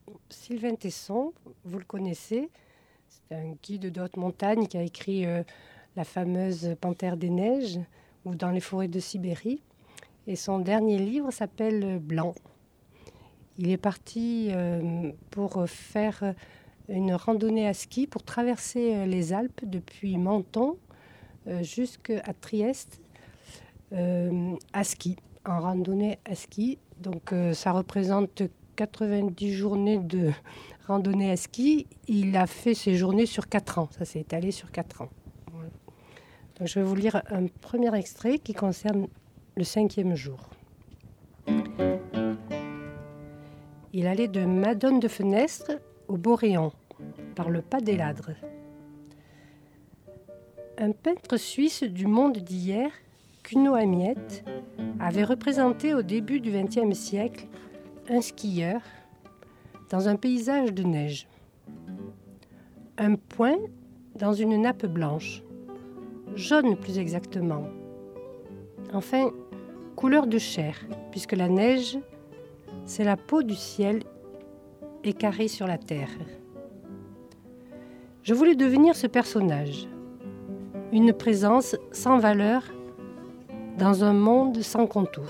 Sylvain Tesson, vous le connaissez, c'est un guide de haute montagne qui a écrit la fameuse Panthère des neiges ou Dans les forêts de Sibérie. Et son dernier livre s'appelle Blanc. Il est parti pour faire une randonnée à ski, pour traverser les Alpes depuis Menton jusqu'à Trieste à ski, en randonnée à ski. Donc ça représente 90 journées de randonnée à ski. Il a fait ces journées sur 4 ans. Ça s'est étalé sur 4 ans. Voilà. Donc je vais vous lire un premier extrait qui concerne le 5e jour. Il allait de Madone de Fenestre au Boréon, par le pas des Ladres. Un peintre suisse du monde d'hier, Kuno Amiette, avait représenté au début du XXe siècle un skieur dans un paysage de neige. Un point dans une nappe blanche, jaune plus exactement. Enfin, couleur de chair, puisque la neige, c'est la peau du ciel écarrée sur la terre. Je voulais devenir ce personnage, une présence sans valeur dans un monde sans contour.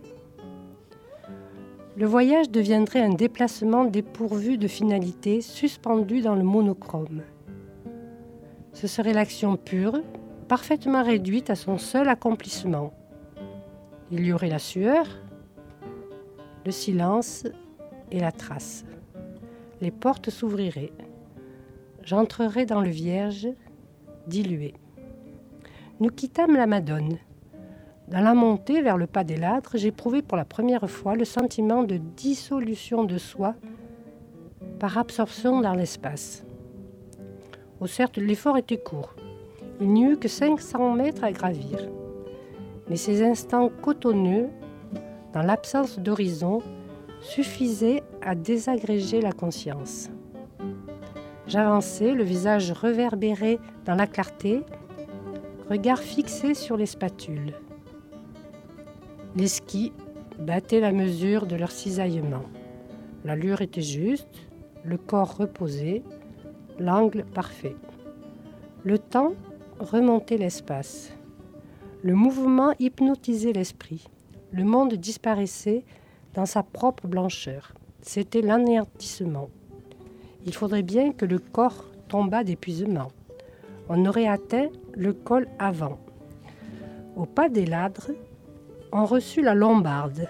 Le voyage deviendrait un déplacement dépourvu de finalité, suspendu dans le monochrome. Ce serait l'action pure, parfaitement réduite à son seul accomplissement. Il y aurait la sueur, le silence et la trace. Les portes s'ouvriraient. J'entrerais dans le vierge, dilué. Nous quittâmes la Madone. Dans la montée vers le pas des Ladres, j'éprouvai pour la première fois le sentiment de dissolution de soi par absorption dans l'espace. Oh, certes, l'effort était court. Il n'y eut que 500 mètres à gravir. Mais ces instants cotonneux, dans l'absence d'horizon, suffisaient à désagréger la conscience. J'avançais, le visage réverbéré dans la clarté, regard fixé sur les spatules. Les skis battaient la mesure de leur cisaillement. L'allure était juste, le corps reposé, l'angle parfait. Le temps remontait l'espace. Le mouvement hypnotisait l'esprit. Le monde disparaissait dans sa propre blancheur. C'était l'anéantissement. Il faudrait bien que le corps tombât d'épuisement. On aurait atteint le col avant. Au pas des Ladres, on reçut la Lombarde.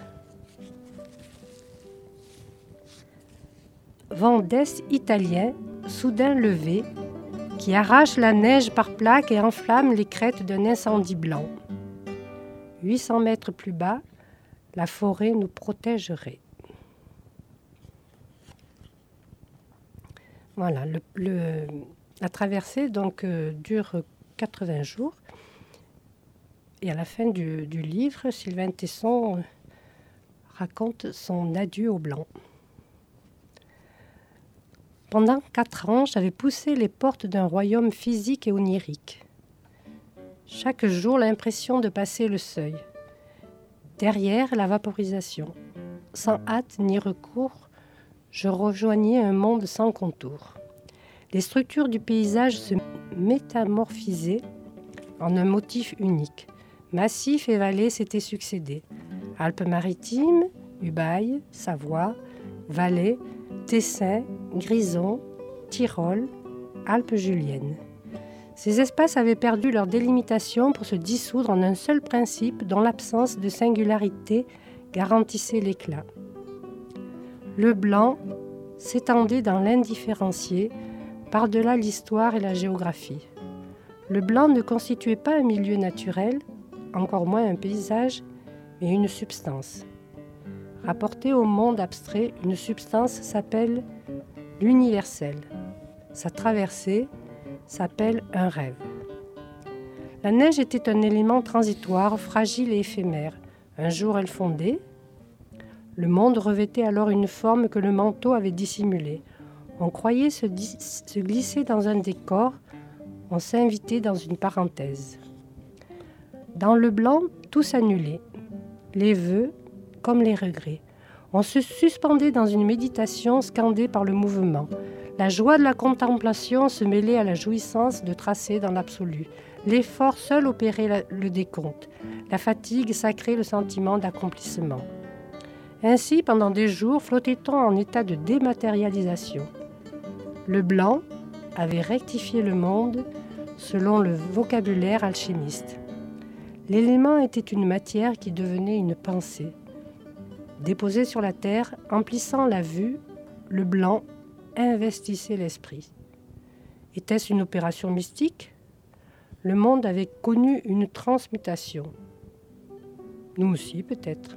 Vent d'est italien, soudain levé, qui arrache la neige par plaques et enflamme les crêtes d'un incendie blanc. 800 mètres plus bas, la forêt nous protégerait. Voilà, la traversée donc dure 80 jours. Et à la fin du livre, Sylvain Tesson raconte son adieu au blanc. Pendant 4 ans, j'avais poussé les portes d'un royaume physique et onirique. Chaque jour, l'impression de passer le seuil. Derrière, la vaporisation. Sans hâte ni recours, je rejoignais un monde sans contour. Les structures du paysage se métamorphisaient en un motif unique. Massifs et vallées s'étaient succédés. Alpes-Maritimes, Ubaye, Savoie, Valais, Tessin, Grison, Tyrol, Alpes-Juliennes. Ces espaces avaient perdu leur délimitation pour se dissoudre en un seul principe dont l'absence de singularité garantissait l'éclat. Le blanc s'étendait dans l'indifférencié, par-delà l'histoire et la géographie. Le blanc ne constituait pas un milieu naturel, encore moins un paysage, mais une substance. Rapportée au monde abstrait, une substance s'appelle l'universel. Sa traversée s'appelle un rêve. La neige était un élément transitoire, fragile et éphémère. Un jour, elle fondait. Le monde revêtait alors une forme que le manteau avait dissimulée. On croyait se glisser dans un décor, on s'invitait dans une parenthèse. Dans le blanc, tout s'annulait. Les vœux comme les regrets. On se suspendait dans une méditation scandée par le mouvement. La joie de la contemplation se mêlait à la jouissance de tracer dans l'absolu. L'effort seul opérait le décompte. La fatigue sacrait le sentiment d'accomplissement. Ainsi, pendant des jours, flottait-on en état de dématérialisation. Le blanc avait rectifié le monde selon le vocabulaire alchimiste. L'élément était une matière qui devenait une pensée. Déposé sur la terre, emplissant la vue, le blanc investissait l'esprit. Était-ce une opération mystique ? Le monde avait connu une transmutation. Nous aussi, peut-être.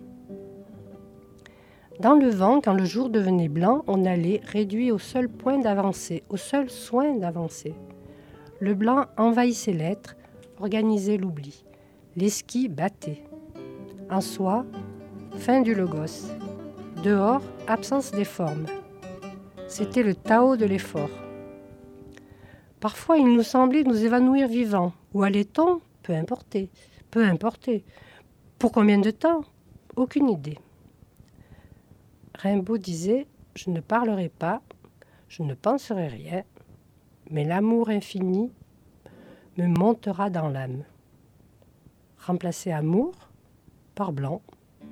Dans le vent, quand le jour devenait blanc, on allait réduit au seul point d'avancer, au seul soin d'avancer. Le blanc envahissait l'être, organisait l'oubli. L'esquis battait. En soi, fin du logos. Dehors, absence des formes. C'était le Tao de l'effort. Parfois, il nous semblait nous évanouir vivants. Où allait-on ? Peu importait. Peu importait. Pour combien de temps ? Aucune idée. Rimbaud disait « Je ne parlerai pas, je ne penserai rien, mais l'amour infini me montera dans l'âme. » Remplacer amour par blanc.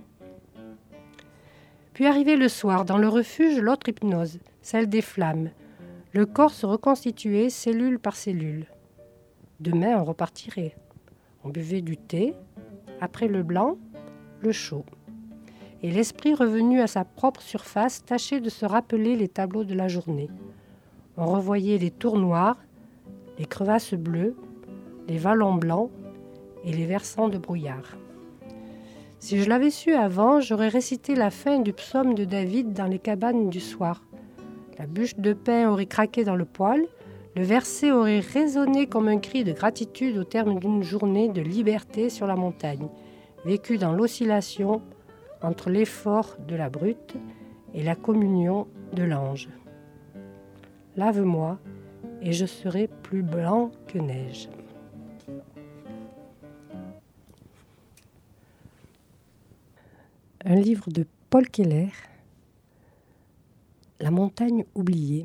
Puis arrivait le soir, dans le refuge, l'autre hypnose, celle des flammes. Le corps se reconstituait cellule par cellule. Demain, on repartirait. On buvait du thé, après le blanc, le chaud. Et l'esprit revenu à sa propre surface tâchait de se rappeler les tableaux de la journée. On revoyait les tours noirs, les crevasses bleues, les vallons blancs et les versants de brouillard. Si je l'avais su avant, j'aurais récité la fin du psaume de David dans les cabanes du soir. La bûche de pain aurait craqué dans le poêle, le verset aurait résonné comme un cri de gratitude au terme d'une journée de liberté sur la montagne, vécue dans l'oscillation entre l'effort de la brute et la communion de l'ange. Lave-moi et je serai plus blanc que neige. Un livre de Paul Keller, La montagne oubliée.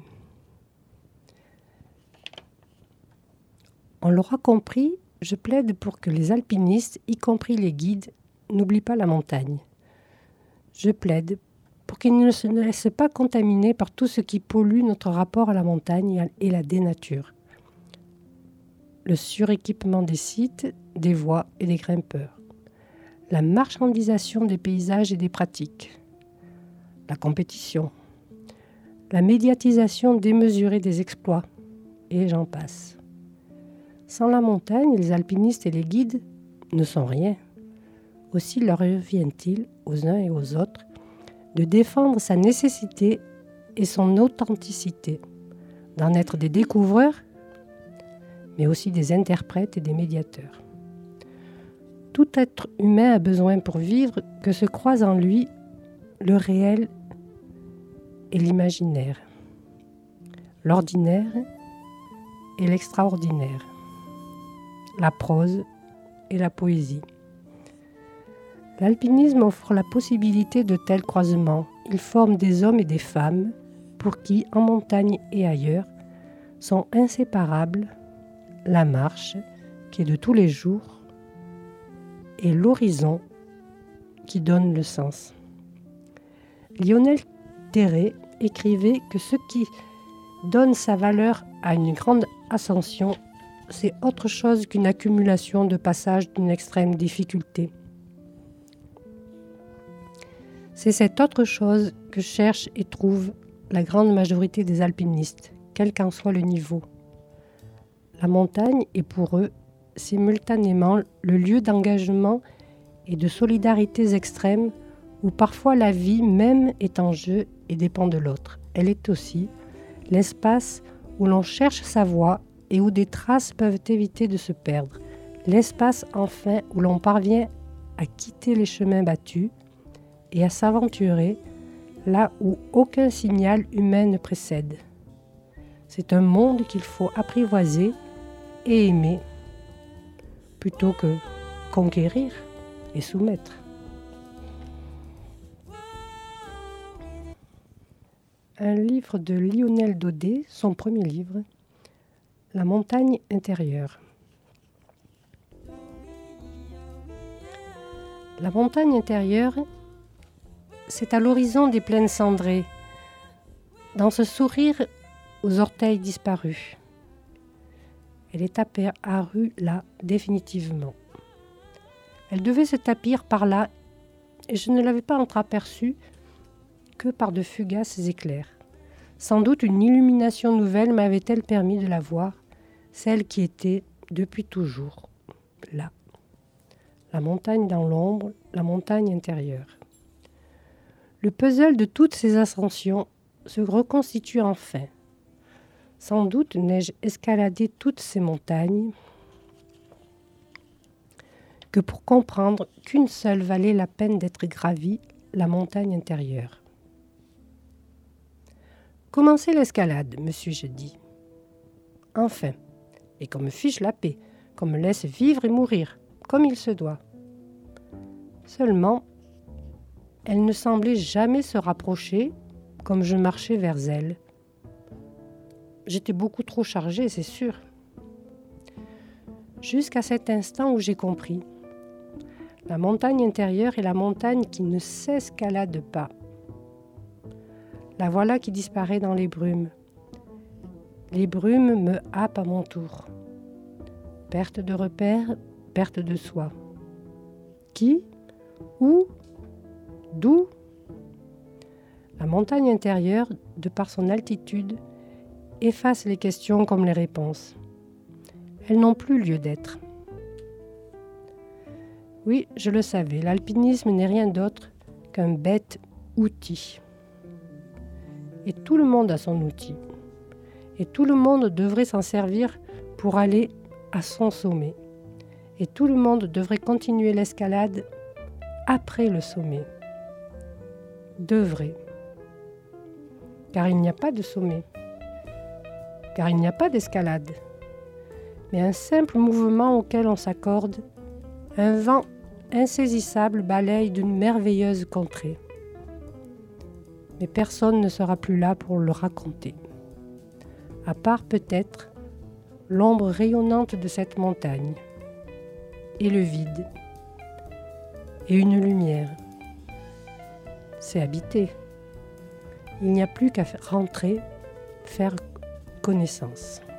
On l'aura compris, je plaide pour que les alpinistes, y compris les guides, n'oublient pas la montagne. Je plaide pour qu'ils ne se laissent pas contaminer par tout ce qui pollue notre rapport à la montagne et la dénature. Le suréquipement des sites, des voies et des grimpeurs. La marchandisation des paysages et des pratiques. La compétition. La médiatisation démesurée des exploits. Et j'en passe. Sans la montagne, les alpinistes et les guides ne sont rien. Aussi leur revient-il, aux uns et aux autres, de défendre sa nécessité et son authenticité, d'en être des découvreurs, mais aussi des interprètes et des médiateurs. Tout être humain a besoin pour vivre que se croisent en lui le réel et l'imaginaire, l'ordinaire et l'extraordinaire, la prose et la poésie. L'alpinisme offre la possibilité de tels croisements. Il forme des hommes et des femmes pour qui, en montagne et ailleurs, sont inséparables la marche qui est de tous les jours et l'horizon qui donne le sens. Lionel Terray écrivait que ce qui donne sa valeur à une grande ascension, c'est autre chose qu'une accumulation de passages d'une extrême difficulté. C'est cette autre chose que cherche et trouve la grande majorité des alpinistes, quel qu'en soit le niveau. La montagne est pour eux simultanément le lieu d'engagement et de solidarités extrêmes où parfois la vie même est en jeu et dépend de l'autre. Elle est aussi l'espace où l'on cherche sa voie et où des traces peuvent éviter de se perdre. L'espace enfin où l'on parvient à quitter les chemins battus et à s'aventurer là où aucun signal humain ne précède. C'est un monde qu'il faut apprivoiser et aimer, plutôt que conquérir et soumettre. un livre de Lionel Daudet, son premier livre, La montagne intérieure. La montagne intérieure, c'est à l'horizon des plaines cendrées, dans ce sourire aux orteils disparus. Elle est apparue là, définitivement. Elle devait se tapir par là, et je ne l'avais pas entreaperçue que par de fugaces éclairs. Sans doute une illumination nouvelle m'avait-elle permis de la voir, celle qui était, depuis toujours, là. La montagne dans l'ombre, la montagne intérieure. Le puzzle de toutes ces ascensions se reconstitue enfin. Sans doute n'ai-je escaladé toutes ces montagnes que pour comprendre qu'une seule valait la peine d'être gravie, la montagne intérieure. Commencez l'escalade, me suis-je dit. Enfin, et qu'on me fiche la paix, qu'on me laisse vivre et mourir, comme il se doit. Seulement, elle ne semblait jamais se rapprocher comme je marchais vers elle. J'étais beaucoup trop chargée, c'est sûr. Jusqu'à cet instant où j'ai compris. La montagne intérieure est la montagne qui ne s'escalade pas. La voilà qui disparaît dans les brumes. Les brumes me happent à mon tour. Perte de repère, perte de soi. Qui ? Où ? D'où ? La montagne intérieure, de par son altitude, efface les questions comme les réponses. Elles n'ont plus lieu d'être. Oui, je le savais, l'alpinisme n'est rien d'autre qu'un bête outil. Et tout le monde a son outil. Et tout le monde devrait s'en servir pour aller à son sommet. Et tout le monde devrait continuer l'escalade après le sommet. Devrait. Car il n'y a pas de sommet. Car il n'y a pas d'escalade. Mais un simple mouvement auquel on s'accorde, un vent insaisissable balaye d'une merveilleuse contrée. Mais personne ne sera plus là pour le raconter. À part peut-être l'ombre rayonnante de cette montagne, et le vide, et une lumière. C'est habité. Il n'y a plus qu'à rentrer, faire connaissance.